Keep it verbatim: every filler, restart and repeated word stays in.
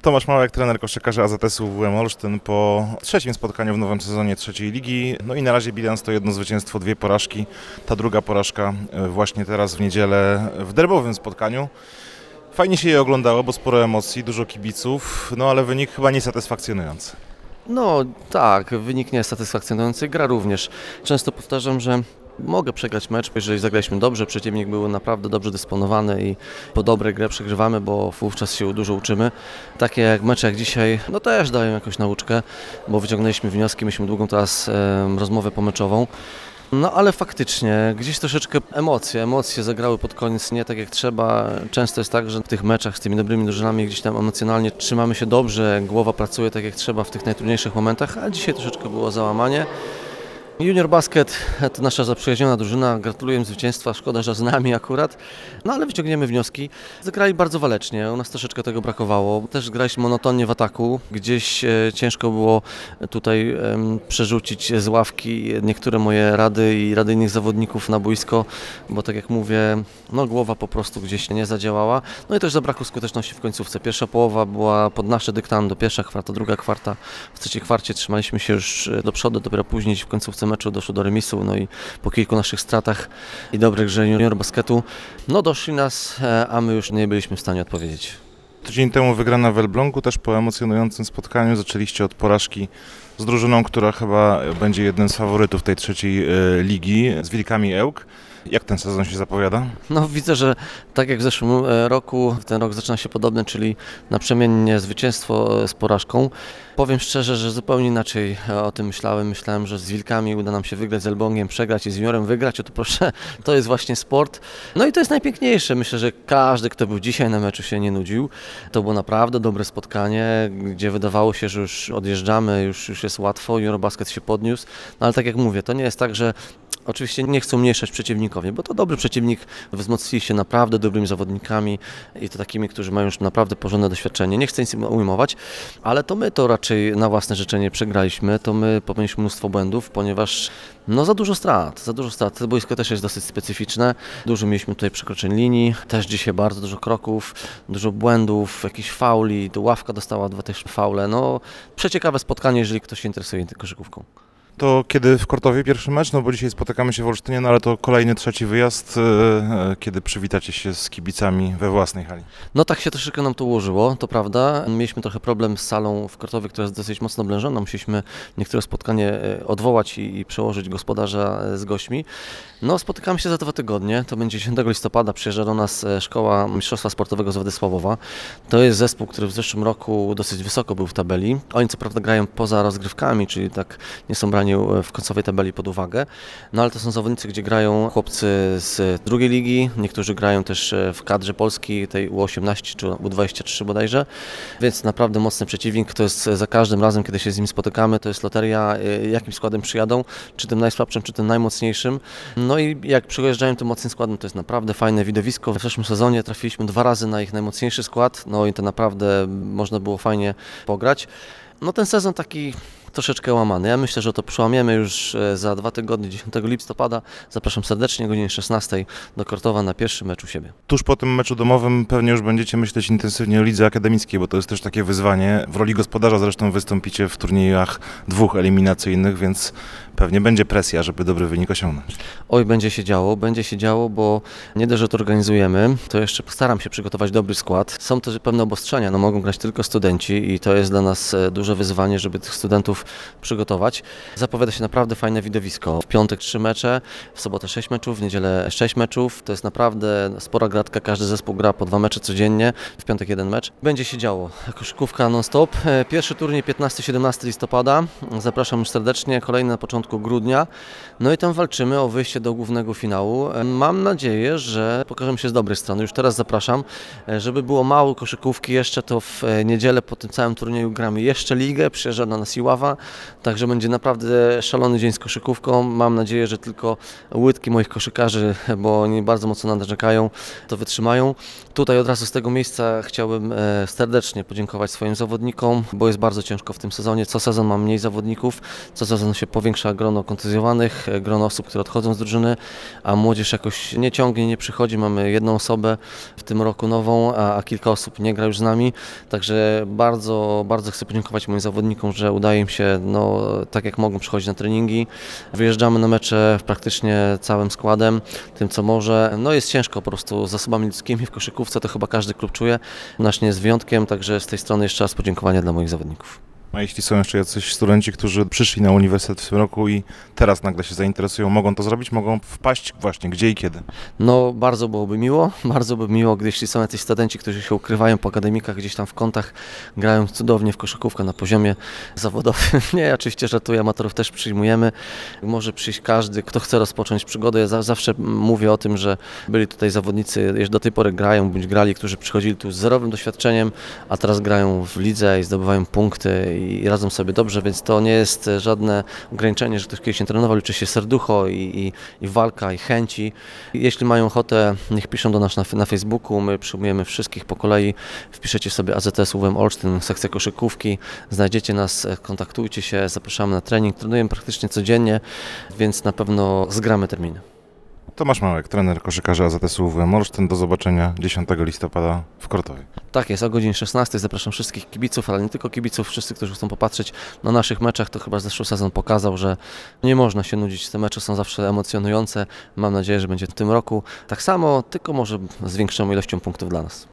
Tomasz Małek, trener koszykarzy A Z S-u W M Olsztyn po trzecim spotkaniu w nowym sezonie trzeciej ligi. No i na razie bilans to jedno zwycięstwo, dwie porażki. Ta druga porażka właśnie teraz w niedzielę w derbowym spotkaniu. Fajnie się je oglądało, bo sporo emocji, dużo kibiców, no ale wynik chyba niesatysfakcjonujący. No tak, wynik nie jest satysfakcjonujący, gra również. Często powtarzam, że mogę przegrać mecz, jeżeli zagraliśmy dobrze, przeciwnik był naprawdę dobrze dysponowany i po dobrej grze przegrywamy, bo wówczas się dużo uczymy. Takie jak mecze jak dzisiaj, no też dają jakąś nauczkę, bo wyciągnęliśmy wnioski, mieliśmy długą teraz e, rozmowę pomeczową. No ale faktycznie, gdzieś troszeczkę emocje, emocje zagrały pod koniec nie tak jak trzeba. Często jest tak, że w tych meczach z tymi dobrymi drużynami gdzieś tam emocjonalnie trzymamy się dobrze, głowa pracuje tak jak trzeba w tych najtrudniejszych momentach, a dzisiaj troszeczkę było załamanie. Junior Basket to nasza zaprzyjaźniona drużyna, gratuluję zwycięstwa, szkoda, że z nami akurat, no ale wyciągniemy wnioski. Zagrali bardzo walecznie, u nas troszeczkę tego brakowało, też graliśmy monotonnie w ataku, gdzieś e, ciężko było tutaj e, przerzucić z ławki niektóre moje rady i rady innych zawodników na boisko, bo tak jak mówię, no głowa po prostu gdzieś nie zadziałała, no i też zabrakło skuteczności w końcówce. Pierwsza połowa była pod nasze dyktando, pierwsza kwarta, druga kwarta, w trzeciej kwarcie trzymaliśmy się już do przodu, dopiero później w końcówce meczu doszło do remisu, no i po kilku naszych stratach i dobrej grze Junior Basketu, no doszli nas, a my już nie byliśmy w stanie odpowiedzieć. Tydzień temu wygrana w Elblągu, też po emocjonującym spotkaniu. Zaczęliście od porażki z drużyną, która chyba będzie jednym z faworytów tej trzeciej y, ligi, z Wilkami Ełk. Jak ten sezon się zapowiada? No widzę, że tak jak w zeszłym roku, ten rok zaczyna się podobny, czyli naprzemiennie zwycięstwo z porażką. Powiem szczerze, że zupełnie inaczej o tym myślałem. Myślałem, że z Wilkami uda nam się wygrać, z Elblągiem przegrać i z Juniorem wygrać. Oto proszę, to jest właśnie sport. No i to jest najpiękniejsze. Myślę, że każdy, kto był dzisiaj na meczu, się nie nudził. To było naprawdę dobre spotkanie, gdzie wydawało się, że już odjeżdżamy, już, już jest łatwo. Junior Basket się podniósł. No ale tak jak mówię, to nie jest tak, że oczywiście nie chcą mniejszać przeciwnikowi, bo to dobry przeciwnik, wzmocnili się naprawdę dobrymi zawodnikami i to takimi, którzy mają już naprawdę porządne doświadczenie. Nie chcę nic im ujmować, ale to my to raczej na własne życzenie przegraliśmy, to my popełniliśmy mnóstwo błędów, ponieważ no za dużo strat, za dużo strat. To boisko też jest dosyć specyficzne, dużo mieliśmy tutaj przekroczeń linii, też dzisiaj bardzo dużo kroków, dużo błędów, jakichś fauli, to ławka dostała dwa też faule, no przeciekawe spotkanie, jeżeli ktoś się interesuje koszykówką. To kiedy w Kortowie pierwszy mecz? No bo dzisiaj spotykamy się w Olsztynie, no ale to kolejny trzeci wyjazd, kiedy przywitacie się z kibicami we własnej hali. No tak się troszeczkę nam to ułożyło, to prawda. Mieliśmy trochę problem z salą w Kortowie, która jest dosyć mocno oblężona. Musieliśmy niektóre spotkanie odwołać i, i przełożyć gospodarza z gośćmi. No spotykamy się za dwa tygodnie, to będzie dziesiątego listopada, przyjeżdża do nas Szkoła Mistrzostwa Sportowego z Władysławowa. To jest zespół, który w zeszłym roku dosyć wysoko był w tabeli. Oni co prawda grają poza rozgrywkami, czyli tak nie są brani w końcowej tabeli pod uwagę, no ale to są zawodnicy, gdzie grają chłopcy z drugiej ligi, niektórzy grają też w kadrze Polski, tej U osiemnaście czy U dwadzieścia trzy bodajże, więc naprawdę mocny przeciwnik, to jest za każdym razem, kiedy się z nim spotykamy, to jest loteria, jakim składem przyjadą, czy tym najsłabszym, czy tym najmocniejszym. No i jak przyjeżdżają tym mocnym składem, to jest naprawdę fajne widowisko. W zeszłym sezonie trafiliśmy dwa razy na ich najmocniejszy skład, no i to naprawdę można było fajnie pograć. No ten sezon taki troszeczkę łamany. Ja myślę, że to przełamiemy już za dwa tygodnie, dziesiątego listopada. Zapraszam serdecznie o godzinie szesnastej do Kortowa na pierwszy mecz u siebie. Tuż po tym meczu domowym pewnie już będziecie myśleć intensywnie o lidze akademickiej, bo to jest też takie wyzwanie. W roli gospodarza zresztą wystąpicie w turniejach dwóch eliminacyjnych, więc pewnie będzie presja, żeby dobry wynik osiągnąć. Oj, będzie się działo, będzie się działo, bo nie dość, że to organizujemy, to jeszcze postaram się przygotować dobry skład. Są też pewne obostrzenia, no mogą grać tylko studenci i to jest dla nas duże wyzwanie, żeby tych studentów przygotować. Zapowiada się naprawdę fajne widowisko. W piątek trzy mecze, w sobotę sześć meczów, w niedzielę sześć meczów. To jest naprawdę spora gratka, każdy zespół gra po dwa mecze codziennie, w piątek jeden mecz. Będzie się działo. Koszykówka non-stop. Pierwszy turniej piętnastego siedemnastego listopada. Zapraszam już serdecznie, kolejny na początku grudnia. No i tam walczymy o wyjście do głównego finału. Mam nadzieję, że pokażemy się z dobrej strony. Już teraz zapraszam, żeby było mało koszykówki jeszcze, to w niedzielę po tym całym turnieju gramy jeszcze ligę, przyjeżdża na nas Iława. trwa, także będzie naprawdę szalony dzień z koszykówką. Mam nadzieję, że tylko łydki moich koszykarzy, bo oni bardzo mocno narzekają, to wytrzymają. Tutaj od razu z tego miejsca chciałbym serdecznie podziękować swoim zawodnikom, bo jest bardzo ciężko w tym sezonie. Co sezon mam mniej zawodników, co sezon się powiększa grono kontuzjowanych, grono osób, które odchodzą z drużyny, a młodzież jakoś nie ciągnie, nie przychodzi. Mamy jedną osobę w tym roku nową, a, a kilka osób nie gra już z nami, także bardzo, bardzo chcę podziękować moim zawodnikom, że udaje im się, no, tak jak mogą, przychodzić na treningi. Wyjeżdżamy na mecze praktycznie całym składem, tym co może. No jest ciężko po prostu z zasobami ludzkimi w koszykówce, to chyba każdy klub czuje. Nasz nie jest wyjątkiem, także z tej strony jeszcze raz podziękowania dla moich zawodników. A jeśli są jeszcze jacyś studenci, którzy przyszli na uniwersytet w tym roku i teraz nagle się zainteresują, mogą to zrobić? Mogą wpaść właśnie gdzie i kiedy? No bardzo byłoby miło, bardzo by miło, gdy jeśli są jacyś studenci, którzy się ukrywają po akademikach, gdzieś tam w kątach, grają cudownie w koszykówkę na poziomie zawodowym. Nie, oczywiście żartuję, amatorów też przyjmujemy. Może przyjść każdy, kto chce rozpocząć przygodę. Ja zawsze mówię o tym, że byli tutaj zawodnicy, jeszcze do tej pory grają, bądź grali, którzy przychodzili tu z zerowym doświadczeniem, a teraz grają w lidze i zdobywają punkty i radzą sobie dobrze, więc to nie jest żadne ograniczenie, że ktoś kiedyś nie trenował, liczy się serducho i, i, i walka i chęci. Jeśli mają ochotę, niech piszą do nas na, na Facebooku, my przyjmujemy wszystkich po kolei, wpiszecie sobie A Z S U W M Olsztyn, sekcja koszykówki, znajdziecie nas, kontaktujcie się, zapraszamy na trening, trenujemy praktycznie codziennie, więc na pewno zgramy terminy. Tomasz Małek, trener koszykarzy A Z S U W M Olsztyn. Do zobaczenia dziesiątego listopada w Kortowie. Tak jest, o godzinie szesnastej zapraszam wszystkich kibiców, ale nie tylko kibiców, wszyscy, którzy chcą popatrzeć na naszych meczach. To chyba zeszły sezon pokazał, że nie można się nudzić, te mecze są zawsze emocjonujące. Mam nadzieję, że będzie w tym roku tak samo, tylko może z większą ilością punktów dla nas.